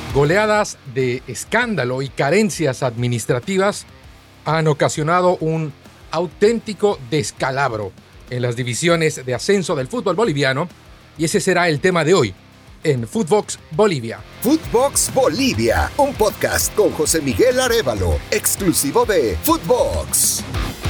Goleadas de escándalo y carencias administrativas han ocasionado un auténtico descalabro en las divisiones de ascenso del fútbol boliviano, y ese será el tema de hoy en Footbox Bolivia. Footbox Bolivia, un podcast con José Miguel Arévalo, exclusivo de Footbox.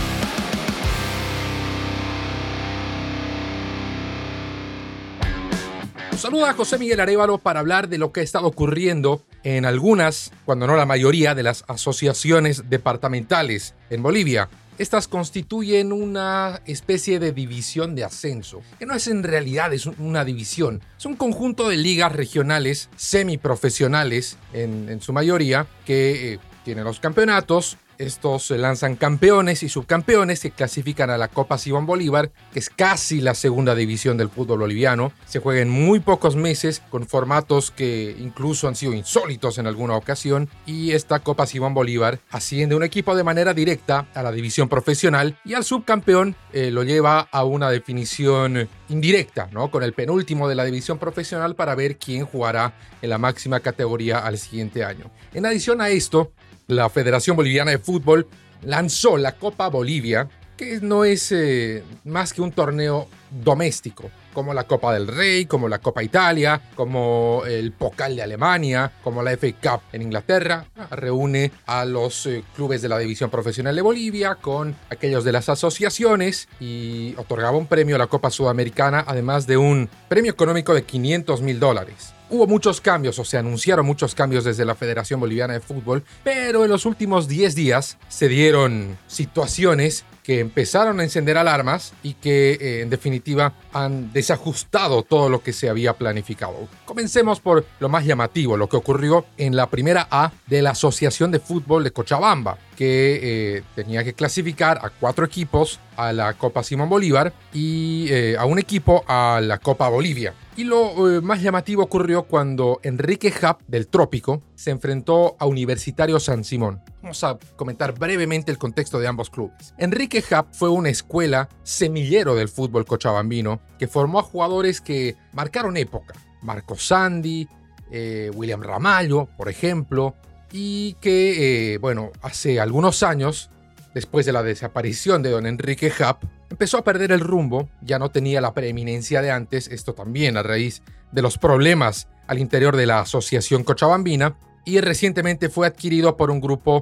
Saluda a José Miguel Arévalo para hablar de lo que ha estado ocurriendo en algunas, cuando no la mayoría, de las asociaciones departamentales en Bolivia. Estas constituyen una especie de división de ascenso, que no es en realidad una división. Es un conjunto de ligas regionales semiprofesionales, en su mayoría, que tienen los campeonatos. Estos se lanzan campeones y subcampeones que clasifican a la Copa Simón Bolívar, que es casi la segunda división del fútbol boliviano. Se juega en muy pocos meses, con formatos que incluso han sido insólitos en alguna ocasión. Y esta Copa Simón Bolívar asciende un equipo de manera directa a la división profesional, y al subcampeón lo lleva a una definición indirecta, ¿no? Con el penúltimo de la división profesional para ver quién jugará en la máxima categoría al siguiente año. En adición a esto, la Federación Boliviana de Fútbol lanzó la Copa Bolivia, que no es más que un torneo doméstico, como la Copa del Rey, como la Copa Italia, como el Pokal de Alemania, como la FA Cup en Inglaterra. Reúne a los clubes de la División Profesional de Bolivia con aquellos de las asociaciones y otorgaba un premio a la Copa Sudamericana, además de un premio económico de $500,000. Hubo muchos cambios, o se anunciaron muchos cambios desde la Federación Boliviana de Fútbol, pero en los últimos 10 días se dieron situaciones que empezaron a encender alarmas y que en definitiva han desajustado todo lo que se había planificado. Comencemos por lo más llamativo, lo que ocurrió en la primera A de la Asociación de Fútbol de Cochabamba, que tenía que clasificar a 4 equipos a la Copa Simón Bolívar y a un equipo a la Copa Bolivia. Y lo más llamativo ocurrió cuando Enrique Hub del Trópico se enfrentó a Universitario San Simón. Vamos a comentar brevemente el contexto de ambos clubes. Enrique Hub fue una escuela semillero del fútbol cochabambino que formó a jugadores que marcaron época. Marco Sandi, William Ramallo, por ejemplo, y que, hace algunos años, después de la desaparición de don Enrique Hub, empezó a perder el rumbo, ya no tenía la preeminencia de antes, esto también a raíz de los problemas al interior de la Asociación Cochabambina, y recientemente fue adquirido por un grupo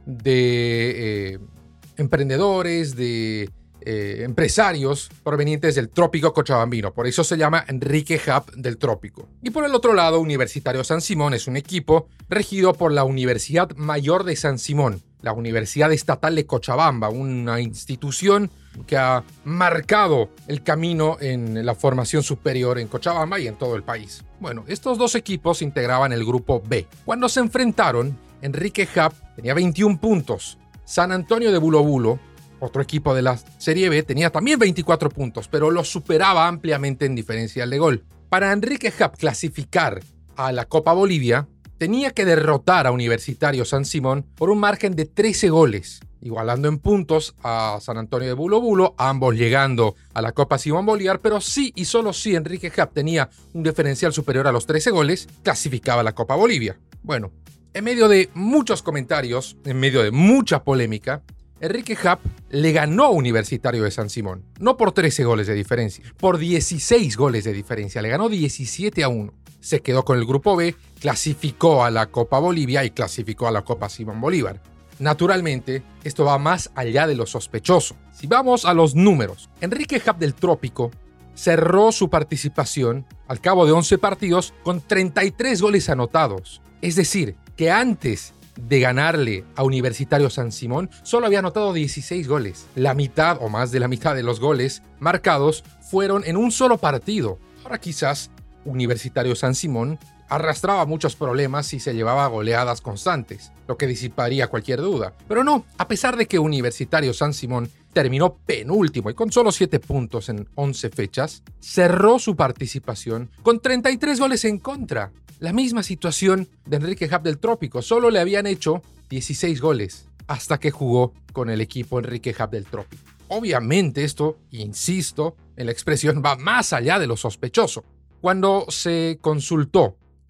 de emprendedores, de empresarios provenientes del Trópico Cochabambino. Por eso se llama Enrique Hub del Trópico. Y por el otro lado, Universitario San Simón es un equipo regido por la Universidad Mayor de San Simón, la Universidad Estatal de Cochabamba, una institución que ha marcado el camino en la formación superior en Cochabamba y en todo el país. Bueno, estos dos equipos integraban el grupo B. Cuando se enfrentaron, Enrique Hub tenía 21 puntos. San Antonio de Bulo Bulo, otro equipo de la Serie B, tenía también 24 puntos, pero los superaba ampliamente en diferencial de gol. Para Enrique Hub clasificar a la Copa Bolivia, tenía que derrotar a Universitario San Simón por un margen de 13 goles, igualando en puntos a San Antonio de Bulo Bulo, ambos llegando a la Copa Simón Bolívar, pero sí y solo si Enrique Hub tenía un diferencial superior a los 13 goles, clasificaba a la Copa Bolivia. Bueno, en medio de muchos comentarios, en medio de mucha polémica, Enrique Hub le ganó a Universitario de San Simón, no por 13 goles de diferencia, por 16 goles de diferencia, le ganó 17-1. Se quedó con el grupo B, clasificó a la Copa Bolivia y clasificó a la Copa Simón Bolívar. Naturalmente, esto va más allá de lo sospechoso. Si vamos a los números, Enrique Hub del Trópico cerró su participación al cabo de 11 partidos con 33 goles anotados. Es decir, que antes de ganarle a Universitario San Simón, solo había anotado 16 goles. La mitad o más de la mitad de los goles marcados fueron en un solo partido. Ahora quizás Universitario San Simón arrastraba muchos problemas y se llevaba goleadas constantes, lo que disiparía cualquier duda. Pero no, a pesar de que Universitario San Simón terminó penúltimo y con solo 7 puntos en 11 fechas, cerró su participación con 33 goles en contra. La misma situación de Enrique Hub del Trópico, solo le habían hecho 16 goles hasta que jugó con el equipo Enrique Hub del Trópico. Obviamente esto, insisto, en la expresión va más allá de lo sospechoso. Cuando se consultó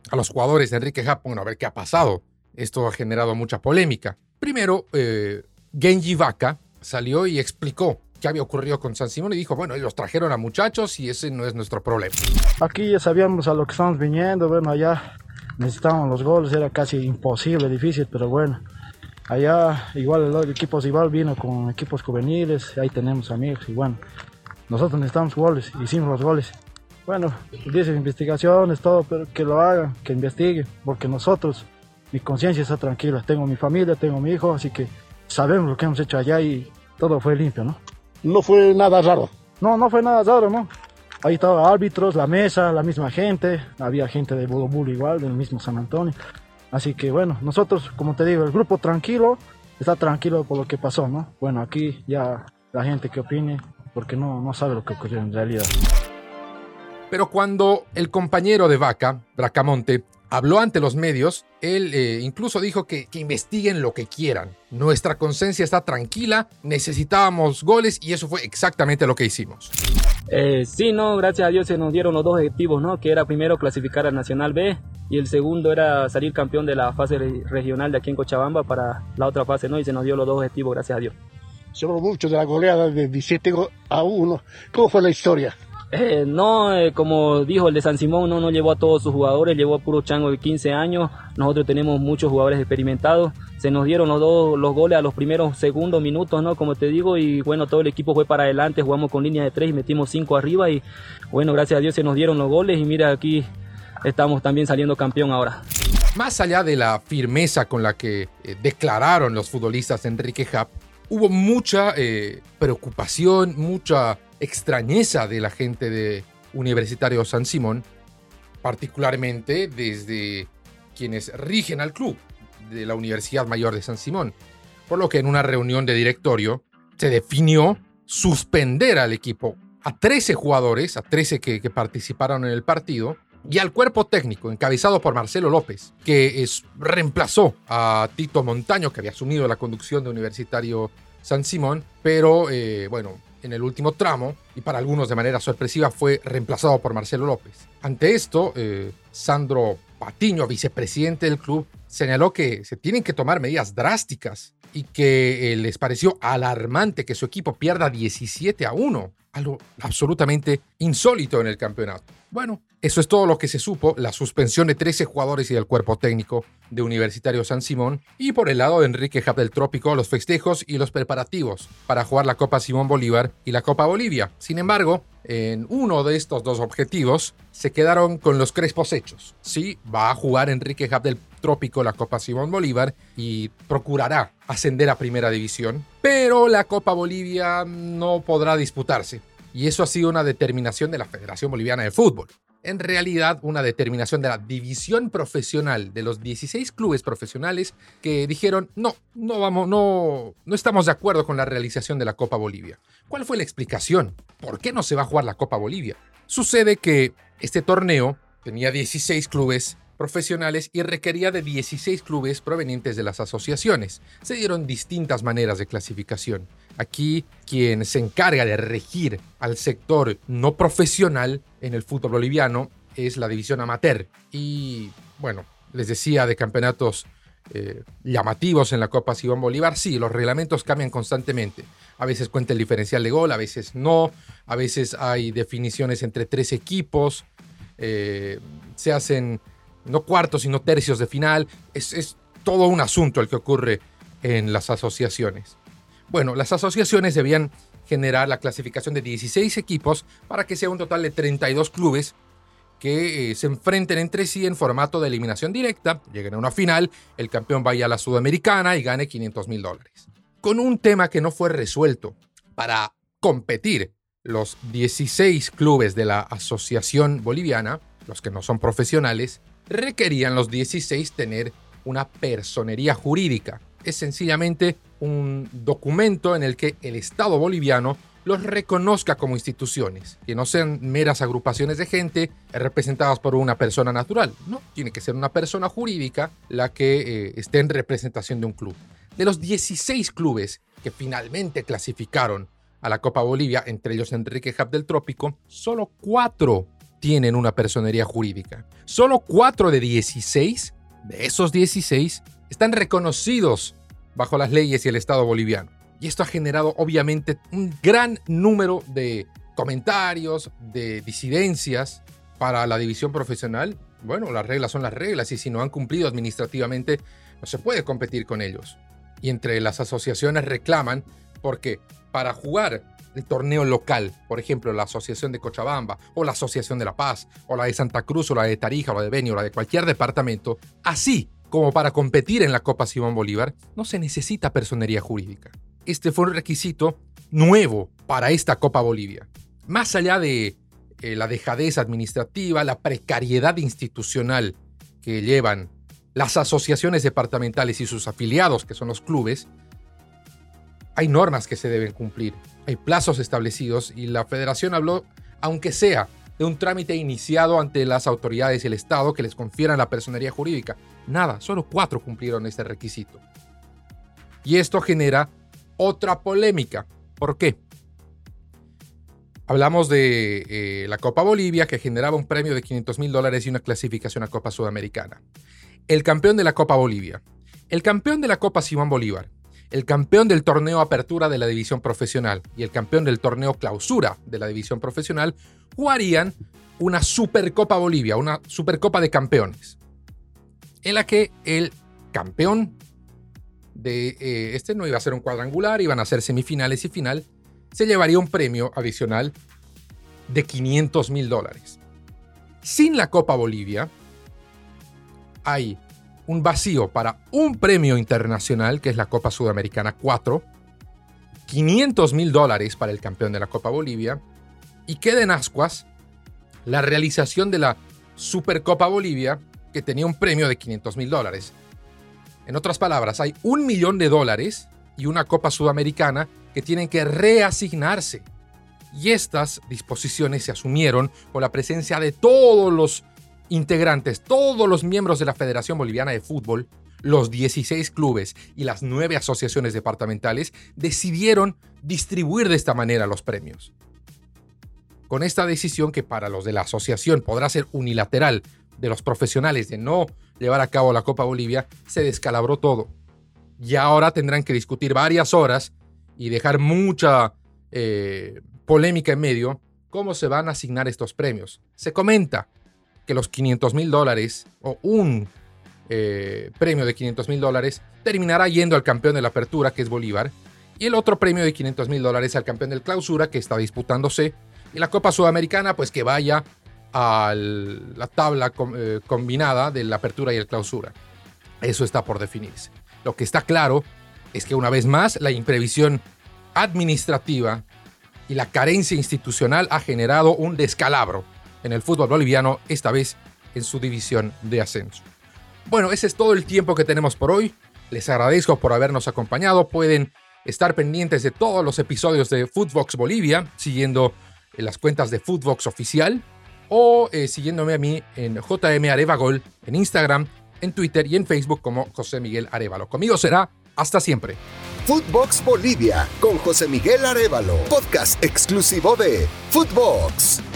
a los jugadores de Enrique Hub, bueno, a ver qué ha pasado. Esto ha generado mucha polémica. Primero, Genji Vaca salió y explicó qué había ocurrido con San Simón y dijo, bueno, ellos trajeron a muchachos y ese no es nuestro problema. Aquí ya sabíamos a lo que estamos viniendo, bueno, allá necesitábamos los goles, era casi imposible, difícil, pero bueno. Allá igual el equipo igual vino con equipos juveniles, ahí tenemos amigos y bueno, nosotros necesitamos goles, hicimos los goles. Bueno, dicen investigaciones, todo, pero que lo hagan, que investiguen, porque nosotros, mi conciencia está tranquila, tengo mi familia, tengo mi hijo, así que sabemos lo que hemos hecho allá y todo fue limpio, ¿no? No fue nada raro. No fue nada raro, ¿no? Ahí estaban árbitros, la mesa, la misma gente, había gente de Bulu igual, del mismo San Antonio. Así que bueno, nosotros, como te digo, el grupo tranquilo, está tranquilo por lo que pasó, ¿no? Bueno, aquí ya la gente que opine, porque no sabe lo que ocurrió en realidad. Pero cuando el compañero de Vaca, Bracamonte, habló ante los medios, él incluso dijo que investiguen lo que quieran. Nuestra conciencia está tranquila, necesitábamos goles y eso fue exactamente lo que hicimos. Sí, no, gracias a Dios se nos dieron los dos objetivos, ¿no? Que era primero clasificar al Nacional B y el segundo era salir campeón de la fase regional de aquí en Cochabamba para la otra fase, ¿no? Y se nos dio los dos objetivos, gracias a Dios. Se habló mucho de la goleada de 17-1. ¿Cómo fue la historia? Como dijo el de San Simón, no llevó a todos sus jugadores, llevó a puro chango de 15 años. Nosotros tenemos muchos jugadores experimentados. Se nos dieron los goles a los primeros segundos, minutos, ¿no? Como te digo, y bueno, todo el equipo fue para adelante, jugamos con línea de 3 y metimos 5 arriba y bueno, gracias a Dios se nos dieron los goles y mira, aquí estamos también saliendo campeón ahora. Más allá de la firmeza con la que declararon los futbolistas de Enrique Hub, hubo mucha preocupación, mucha extrañeza de la gente de Universitario San Simón, particularmente desde quienes rigen al club de la Universidad Mayor de San Simón, por lo que en una reunión de directorio se definió suspender al equipo, a 13 jugadores, a 13 que participaron en el partido, y al cuerpo técnico encabezado por Marcelo López, que reemplazó a Tito Montaño, que había asumido la conducción de Universitario San Simón, pero en el último tramo, y para algunos de manera sorpresiva, fue reemplazado por Marcelo López. Ante esto, Sandro Patiño, vicepresidente del club, señaló que se tienen que tomar medidas drásticas y que les pareció alarmante que su equipo pierda 17-1, algo absolutamente insólito en el campeonato. Bueno, eso es todo lo que se supo, la suspensión de 13 jugadores y del cuerpo técnico de Universitario San Simón, y por el lado de Enrique Hub del Trópico, los festejos y los preparativos para jugar la Copa Simón Bolívar y la Copa Bolivia. Sin embargo, en uno de estos dos objetivos se quedaron con los crespos hechos. Sí, va a jugar Enrique Hub del Trópico la Copa Simón Bolívar y procurará ascender a Primera División, pero la Copa Bolivia no podrá disputarse. Y eso ha sido una determinación de la Federación Boliviana de Fútbol. En realidad, una determinación de la división profesional de los 16 clubes profesionales que dijeron no estamos de acuerdo con la realización de la Copa Bolivia. ¿Cuál fue la explicación? ¿Por qué no se va a jugar la Copa Bolivia? Sucede que este torneo tenía 16 clubes profesionales y requería de 16 clubes provenientes de las asociaciones. Se dieron distintas maneras de clasificación. Aquí, quien se encarga de regir al sector no profesional en el fútbol boliviano es la división amateur. Y, bueno, les decía de campeonatos llamativos en la Copa Simón Bolívar. Sí, los reglamentos cambian constantemente. A veces cuenta el diferencial de gol, a veces no. A veces hay definiciones entre 3 equipos. Se hacen no cuartos, sino tercios de final. Es todo un asunto el que ocurre en las asociaciones. Bueno, las asociaciones debían generar la clasificación de 16 equipos para que sea un total de 32 clubes que se enfrenten entre sí en formato de eliminación directa, lleguen a una final, el campeón vaya a la Sudamericana y gane $500,000. Con un tema que no fue resuelto. Para competir, los 16 clubes de la Asociación Boliviana, los que no son profesionales, requerían los 16 tener una personería jurídica. Es sencillamente un documento en el que el Estado boliviano los reconozca como instituciones, que no sean meras agrupaciones de gente representadas por una persona natural. No, tiene que ser una persona jurídica la que esté en representación de un club. De los 16 clubes que finalmente clasificaron a la Copa Bolivia, entre ellos Enrique Hub del Trópico, solo 4 tienen una personería jurídica. Solo 4 de 16, de esos 16, están reconocidos bajo las leyes y el Estado boliviano. Y esto ha generado obviamente un gran número de comentarios, de disidencias para la división profesional. Bueno, las reglas son las reglas y si no han cumplido administrativamente, no se puede competir con ellos. Y entre las asociaciones reclaman porque para jugar el torneo local, por ejemplo, la Asociación de Cochabamba, o la Asociación de La Paz, o la de Santa Cruz, o la de Tarija, o la de Beni, o la de cualquier departamento, así como para competir en la Copa Simón Bolívar, no se necesita personería jurídica. Este fue un requisito nuevo para esta Copa Bolivia. Más allá de la dejadez administrativa, la precariedad institucional que llevan las asociaciones departamentales y sus afiliados, que son los clubes, hay normas que se deben cumplir, hay plazos establecidos y la federación habló, aunque sea de un trámite iniciado ante las autoridades y el Estado que les confieran la personería jurídica. Nada, solo 4 cumplieron este requisito. Y esto genera otra polémica. ¿Por qué? Hablamos de la Copa Bolivia, que generaba un premio de $500,000 y una clasificación a Copa Sudamericana. El campeón de la Copa Bolivia, el campeón de la Copa Simón Bolívar, el campeón del torneo Apertura de la División Profesional y el campeón del torneo Clausura de la División Profesional jugarían una Supercopa Bolivia, una Supercopa de Campeones, en la que el campeón de este no iba a ser un cuadrangular, iban a ser semifinales y final, se llevaría un premio adicional de $500,000. Sin la Copa Bolivia hay un vacío para un premio internacional, que es la Copa Sudamericana 4, $500,000 para el campeón de la Copa Bolivia, y queda en ascuas la realización de la Supercopa Bolivia, que tenía un premio de $500,000. En otras palabras, hay $1 millón y una Copa Sudamericana que tienen que reasignarse. Y estas disposiciones se asumieron con la presencia de todos los integrantes, todos los miembros de la Federación Boliviana de Fútbol, los 16 clubes y las 9 asociaciones departamentales decidieron distribuir de esta manera los premios. Con esta decisión, que para los de la asociación podrá ser unilateral, de los profesionales de no llevar a cabo la Copa Bolivia, se descalabró todo. Y ahora tendrán que discutir varias horas y dejar mucha polémica en medio cómo se van a asignar estos premios. Se comenta que los $500,000 o un premio de $500,000 terminará yendo al campeón de la Apertura, que es Bolívar, y el otro premio de $500,000 al campeón del Clausura, que está disputándose, y la Copa Sudamericana pues que vaya a la tabla combinada de la Apertura y el Clausura. Eso está por definirse. Lo que está claro es que una vez más la imprevisión administrativa y la carencia institucional ha generado un descalabro en el fútbol boliviano, esta vez en su división de ascenso. Bueno, ese es todo el tiempo que tenemos por hoy. Les agradezco por habernos acompañado. Pueden estar pendientes de todos los episodios de Footbox Bolivia, siguiendo las cuentas de Footbox Oficial, o siguiéndome a mí en JM Arevagol, en Instagram, en Twitter y en Facebook como José Miguel Arévalo. Conmigo será hasta siempre. Footbox Bolivia con José Miguel Arévalo, podcast exclusivo de Footbox.